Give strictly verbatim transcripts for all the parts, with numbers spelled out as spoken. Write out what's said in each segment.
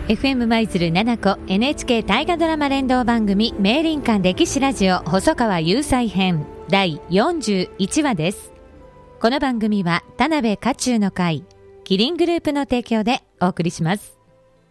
エフエム 舞鶴ななこ エヌエイチケー 大河ドラマ連動番組名林館歴史ラジオ細川雄斎編だいよんじゅういちわです。この番組は田辺家中の会キリングループの提供でお送りします。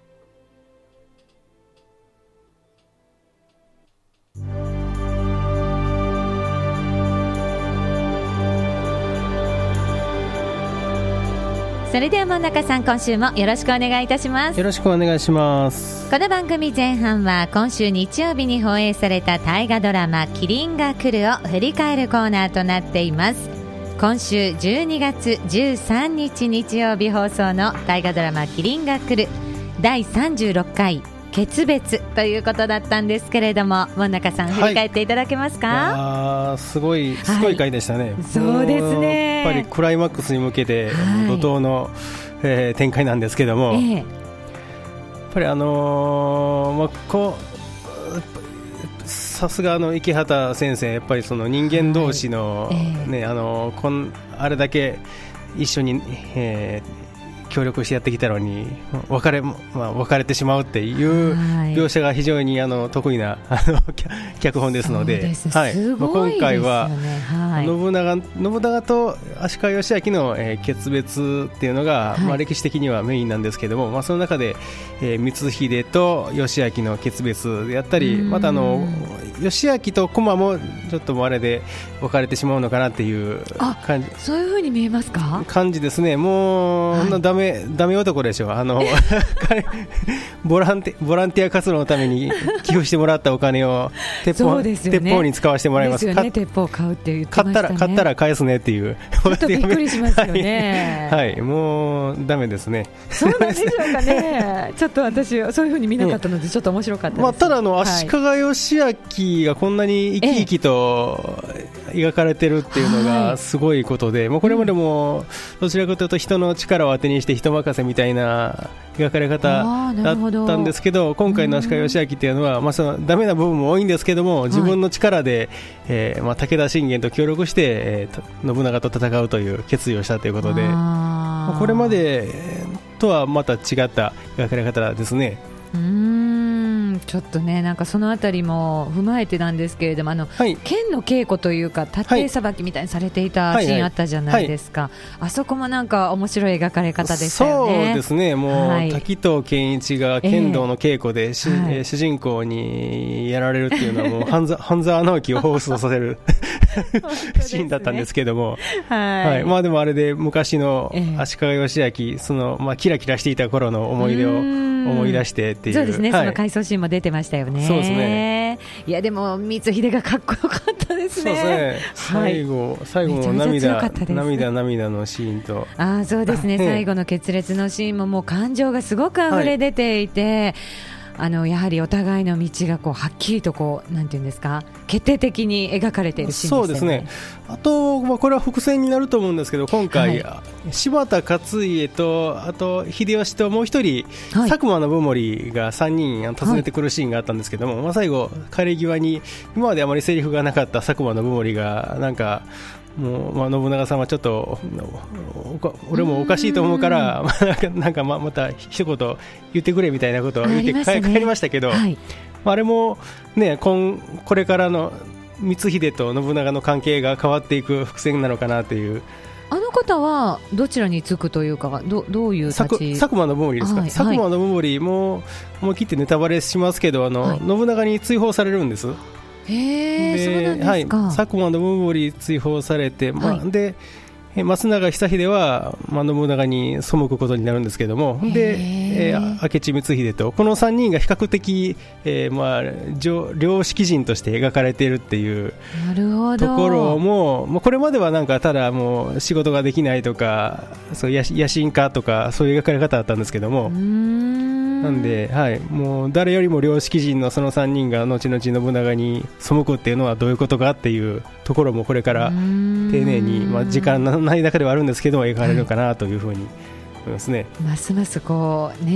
それでは真ん中さん、今週もよろしくお願いいたします。 よろしくお願いします。 この番組前半は今週日曜日に放映された大河ドラマキリンが来るを振り返るコーナーとなっています。今週じゅうにがつじゅうさんにち日曜日放送の大河ドラマキリンが来るだいさんじゅうろっかい決別ということだったんですけれども、真ん中さん、振り返っていただけますか？ はい、あすごいすごい回でしたね、はい、 そうですね。 やっぱりクライマックスに向けて怒涛の、はいえー、展開なんですけども、えー、やっぱりあのーまあ、こうさすがの池畑先生、やっぱりその人間同士の、はいえーね、あのー、こんあれだけ一緒に、えー協力してやってきたのに別れ、まあ、別れてしまうっていう描写が非常にあの得意なあの脚本ですの で, で、はいまあ、今回は、はい、信長信長と足利義昭の、えー、決別っていうのが、はいまあ、歴史的にはメインなんですけども、まあ、その中で、えー、光秀と義昭の決別であったり、またあの義昭と駒もちょっともあれで別れてしまうのかなっていう感じ。 そういう風に見えますか？ 感じですね。もう、はい、ダメダメ男でしょ。あのボランテボランティア活動のために寄付してもらったお金を鉄 砲,、ね、鉄砲に使わせてもらいます。 ですよね、鉄砲を買うって言ってましたね。 買ったら買ったら返すねっていう。 ちょっとびっくりしますよね。 はい、はい、もうダメですね。 そうなんでしょうかね。ちょっと私そういう風に見なかったので、ちょっと面白かったです。 まあ、ただあの、はい、足利義昭がこんなに生き生きと描かれてるっていうのがすごいことで、はい、もうこれまでもどちらかというと人の力を当てにして人任せみたいな描かれ方だったんですけど、今回の足利義昭っていうのは、まあ、そのダメな部分も多いんですけども、自分の力で、はいえーまあ、武田信玄と協力して、えー、信長と戦うという決意をしたということで、まあ、これまでとはまた違った描かれ方ですね。 うーんちょっとね、なんかそのあたりも踏まえてなんですけれども、あの、はい、剣の稽古というか盾さばきみたいにされていたシーンあったじゃないですか、はいはいはい、あそこもなんか面白い描かれ方でしたよね。 そうですね。もう、はい、滝藤賢一が剣道の稽古で、えーはい、主人公にやられるっていうのはもう半沢、半沢直樹を彷彿とさせるシーンだったんですけども、はいはい、まあでもあれで昔の足利義昭、そのまあキラキラしていた頃の思い出を思い出してっていう、 そうですね、 はい、 その回想シーンも出てましたよね。 そうですね。 いやでも光秀がかっこよかったですね。 そうですね。最後、はい、最後の涙涙涙のシーンと、 あそうですね、最後の決裂のシーンももう感情がすごく溢れ出ていて、はい、あのやはりお互いの道がこうはっきりとこうなんていうんですか、決定的に描かれているシーンですね。そうですね。 あと、まあ、これは伏線になると思うんですけど、今回、はい、柴田勝家とあと秀吉ともう一人、はい、佐久間信盛がさんにん訪ねてくるシーンがあったんですけども、はいまあ、最後帰り際に今まであまりセリフがなかった佐久間信盛がなんかもうまあ、信長さんはちょっと俺もおかしいと思うからなんか ま, また一言言ってくれみたいなことを言って、ね、帰りましたけど、はい、あれも、ね、こ, これからの光秀と信長の関係が変わっていく伏線なのかなという。 あの方はどちらにつくというか ど, どういう立ち佐久間信盛ですか、はい、佐久間信盛も思い切ってネタバレしますけどあの、はい、信長に追放されるんです。 へー、そうなんですか。 はい、佐久間信盛追放されて、まあ、で松永久秀は、まあ、信長に背くことになるんですけども、で、えー、明智光秀とこのさんにんが比較的、えーまあ、良識人として描かれているっていうところも、もうこれまではなんかただもう仕事ができないとかそう野心家とかそういう描かれ方だったんですけども、うーんなんで、はい、もう誰よりも良識人のそのさんにんが後々信長に背くっていうのはどういうことかっていうところもこれから丁寧に、まあ、時間ない中ではあるんですけど描かれるかなというふうに思いますね。 ますますこう、ね、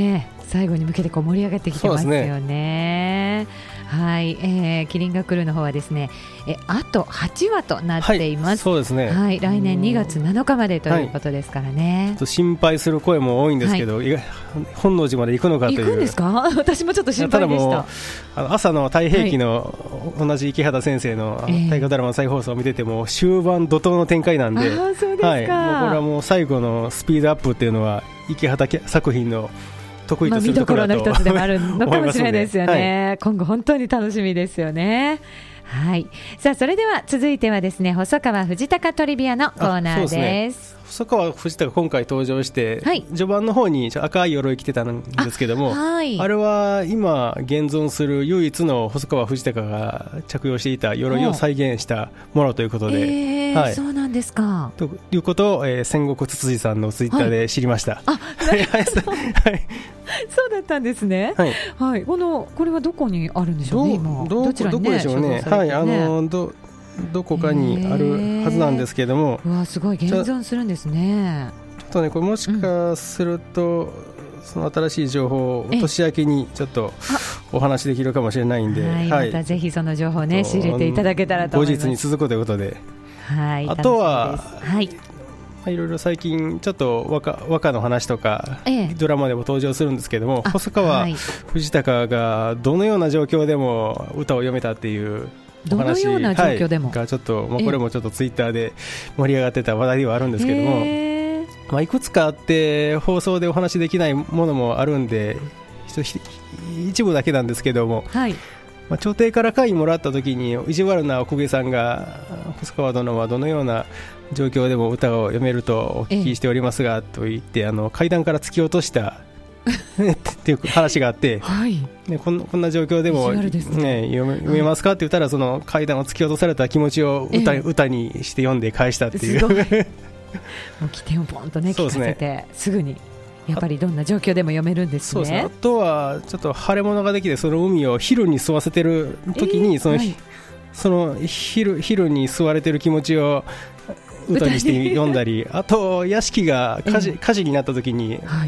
最後に向けてこう盛り上がってきてますよね。はい、えー、キリンが来るの方はですね、えあとはちわとなっています。はい、 そうですね。 はい、来年にがつなのかまでということですからね。 はい、心配する声も多いんですけど、はい、本能寺まで行くのかという。 行くんですか？私もちょっと心配でした。ただもうあの朝の太平記の、はい、同じ池畑先生の大河ドラマの再放送を見てても、終盤怒涛の展開なんで、 あ、そうですか。はい、 もうこれはもう最後のスピードアップっていうのは池畑作品の得意とするところだと、まあ、見どころの一つでもあるのかもしれないですよね。はい、今後本当に楽しみですよね。はい、さあそれでは続いてはですね、細川藤孝トリビアのコーナーです。そうですね、細川藤孝今回登場して、はい、序盤の方に赤い鎧着てたんですけども、 あ,、はい、あれは今現存する唯一の細川藤孝が着用していた鎧を再現したものということで、 えーはい、そうなんですか。 ということを、えー、戦国つつじさんのツイッターで知りました。はい、あ、なるほど。はい、 そうだったんですね。はい、はい、このこれはどこにあるんでしょうね。今どどちらに、ね、どこでしょうね。はい、あのどどこかにあるはずなんですけども、うわ、すごい現存するんですね。 ちょっとね、これもしかすると、うん、その新しい情報を年明けにちょっとお話できるかもしれないんで、 はい、はい、またぜひその情報をね仕入れていただけたらと思います。 後日に続くということで、 はい、 あとは、 はい、 いろいろ最近ちょっと和歌、和歌の話とか、ええ、ドラマでも登場するんですけども、細川藤孝がどのような状況でも歌を詠めたっていうお話、 どのような状況でも、 はい、がちょっと、まあ、これもちょっとツイッターで盛り上がってた話題ではあるんですけども、えーまあ、いくつかあって放送でお話できないものもあるんで一部だけなんですけども、はい、まあ、朝廷から会員もらった時に意地悪なお公家さんが、細川殿はどのような状況でも歌を詠めるとお聞きしておりますが、えー、と言ってあの階段から突き落としたっていう話があって、はい、ね、こん、こんな状況でも、ね、読め、読めますかって言ったら、その階段を突き落とされた気持ちを 歌,、えー、歌にして読んで返したっていう。もう起点をポンとね聞かせて、ね、すぐにやっぱりどんな状況でも読めるんですね。 そうですね。あとはちょっと腫れ物ができて、その海を昼に吸わせてる時に、えー、その、はい、その 昼, 昼に吸われてる気持ちを歌にして読んだり、あと屋敷が火 事,、えー、火事になった時に、はい、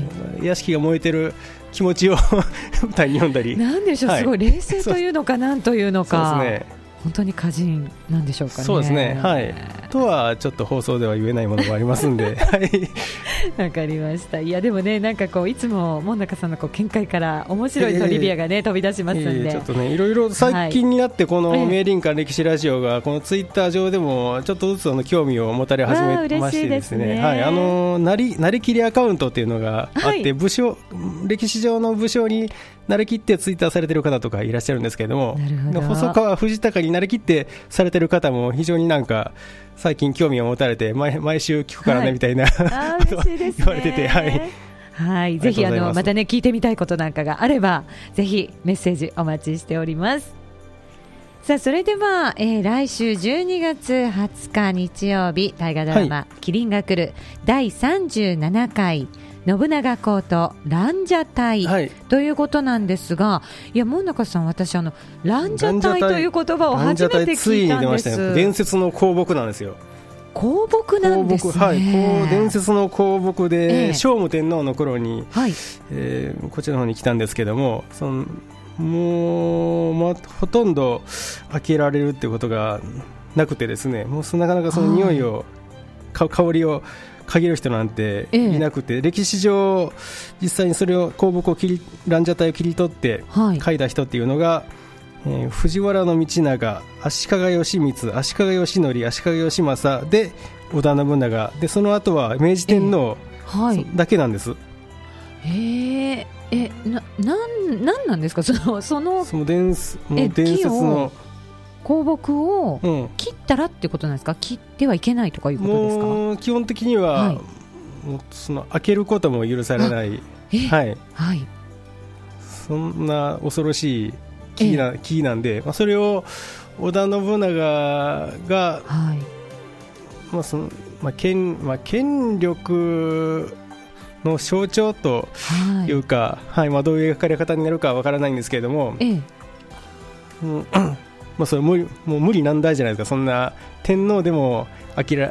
屋敷が燃えてる気持ちを歌に読んだり、 なんでしょう、はい、すごい冷静というのかなんというのか、そうですね、本当に歌人なんでしょうかね。 そうですね、はい、とはちょっと放送では言えないものもありますんでわかりました。いやでもね、なんかこういつも門中さんのこう見解から面白いトリビアがね、えー、飛び出しますんで、えー、 ちょっとね、いろいろ最近になってこの明倫館歴史ラジオがこのツイッター上でもちょっとずつその興味を持たれ始めましてですね、はい、あのなりなりきりアカウントっていうのがあって、はい、武将歴史上の武将になりきってツイッターされてる方とかいらっしゃるんですけれども、ど細川藤孝になりきってされてる方も非常になんか最近興味を持たれて 毎, 毎週聞くからね、はい、みたいな言われてて、はい、 はい、ぜひあのまたね聞いてみたいことなんかがあればぜひメッセージお待ちしております。さあそれでは、えー、来週じゅうにがつはつか日曜日、大河ドラマ、はい、キリンが来るだいさんじゅうななかい信長公とランジャタイ、はい、ということなんですが、いや門中さん、私あのランジャタイという言葉を初めて聞いたんです。 ね、伝説の香木なんですよ。 香木なんですね。 はい、こう伝説の香木で、えー、聖武天皇の頃に、はい、えー、こちらの方に来たんですけども、そのもう、まあ、ほとんど開けられるってことがなくてですね、もうなかなかその匂いを、はい、香りを嗅げる人なんていなくて、ええ、歴史上実際にそれを香木を切りランジャタイを切り取って嗅いだ人っていうのが、はい、えー、藤原道長、足利義満、足利義則、足利義政で織田信長で、その後は明治天皇、えはい、だけなんです。 えー、えななんなんなんですか、そのそのその伝説の香木を切ったらってことなんですか、うん、切ってはいけないとかいうことですか。 もう基本的には、はい、もうその開けることも許されない、はいはい、そんな恐ろしい木 な, 木なんで、まあ、それを織田信長が、はいまあそのまあ 権, まあ、権力の象徴というか、はいはいまあ、どういう描かれ方になるかは分からないんですけれども、ええうんまあ、それ無理もう無理難題じゃないですか。そんな天皇でも開けら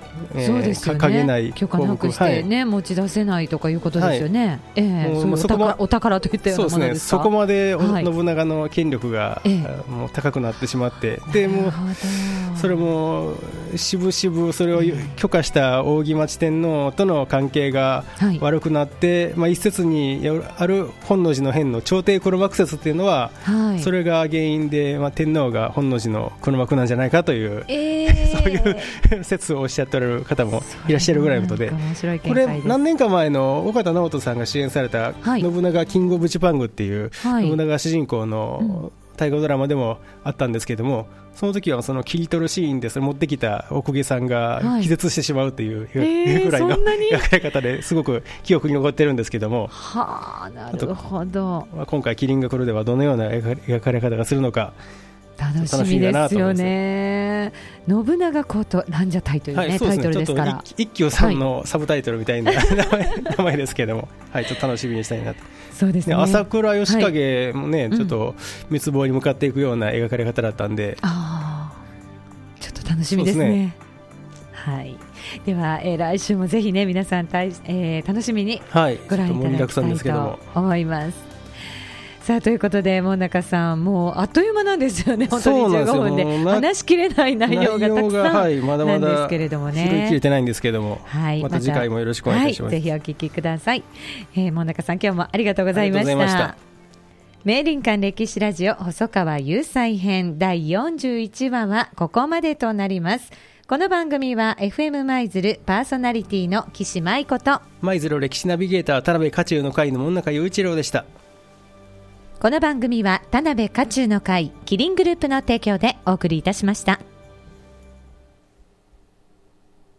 えー、 そうですよね、 掲げない許可なくしてね、はい、持ち出せないとかいうことですよね、はい、えー、そそこお宝といったようなものですか。 そうですね、そこまで、はい、信長の権力が、えー、もう高くなってしまって、でもうそれも渋々それを許可した扇町天皇との関係が悪くなって、はい、まあ、一説にある本能寺の変の朝廷黒幕説っていうのは、はい、それが原因で、まあ、天皇が本能寺の黒幕なんじゃないかという、えー、そういう説をおっしゃっておられる方もいらっしゃるぐらいのことで、これ何年か前の岡田直人さんが主演された信長キングオブジパングっていう、はい、信長主人公の大河ドラマでもあったんですけども、その時はその切り取るシーンでそれ持ってきたおこげさんが気絶してしまうという、はい、ぐらいの描かれ方ですごく記憶に残ってるんですけども、 はあ、なるほど。 まあ、今回キリンが来るではどのような描かれ方がするのか楽しみですよね。信長公とランジャタイという、ね、はい、そうですね、タイトルですから、 一休さんのサブタイトルみたいな、はい、名, 前名前ですけども、はい、ちょっと楽しみにしたいなと。 そうですね、 朝倉義景もね、はい、ちょっと滅亡に向かっていくような描かれ方だったんで、 うん、あ、ちょっと楽しみです ね, ですね。はい、では、えー、来週もぜひね皆さんたい、えー、楽しみにご覧いただきたいと思います。さあ、ということで、もなかさん、もうあっという間なんですよね。本当にじゅうごふんで話しきれない内容がたくさんなんですけれどもね、 拾いきれてないんですけれども、はい、また次回もよろしくお願いいたします。 はい、ぜひお聞きください。えー、もなかさん、今日もありがとうございました。明林館歴史ラジオ細川雄斎編だいよんじゅういちわはここまでとなります。この番組は エフエム 舞鶴パーソナリティの岸舞子と舞鶴歴史ナビゲーター田辺家中の会の門中雄一郎でした。 この番組は田辺家中の会キリングループの提供でお送りいたしました。